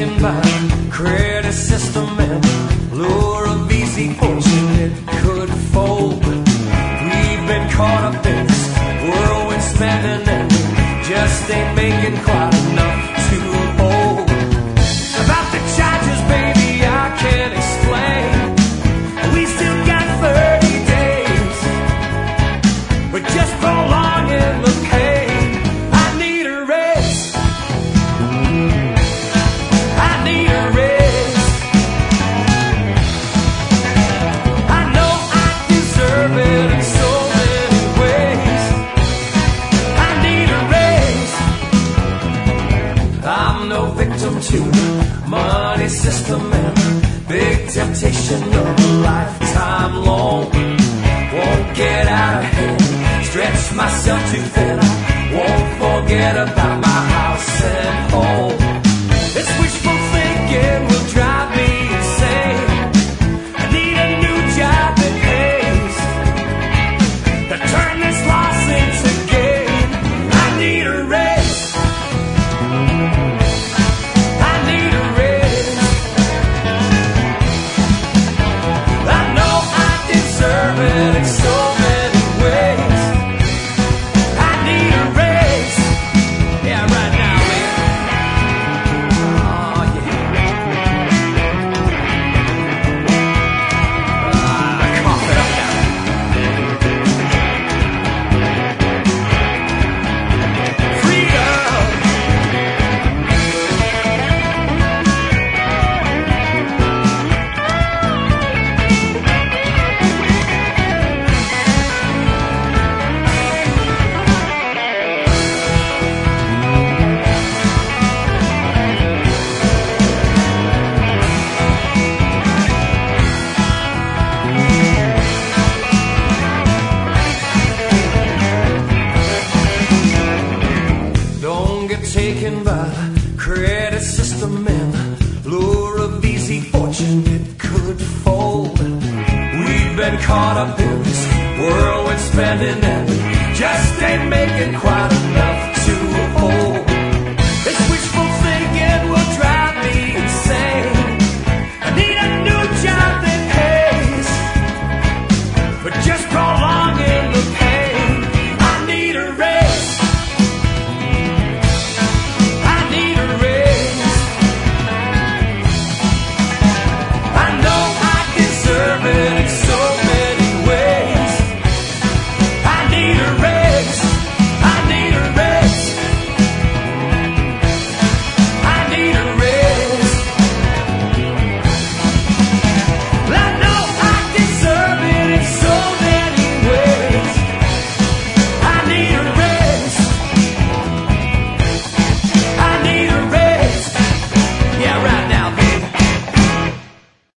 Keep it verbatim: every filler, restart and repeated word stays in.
taken by the credit system and lure of easy fortune. It could fold. We've been caught up in this whirlwind spending and we just ain't making quite enough to hold. About the charges, baby, I can't explain. We still got thirty days. We're just prolonging the pain. I need a raise. I need a raise. I know I deserve it in so many ways. I need a raise. I'm no victim to the money system and the big temptation of a lifetime loan. Won't get out of hand, stretch myself too thin. I won't forget about my house and home. This wishful thinking will drive me insane. I need a new job that pays to turn this loss into gain. I need a raise. I need a raise. I know I deserve it in so many ways. I need a raise. Yeah, right now, man. Oh, yeah. Ah, cough it up now. Freedom. Don't get taken by the credit system and the lure of easy fortune. It could fold. We've been caught up in this whirlwind spending and we just ain't making quite enough to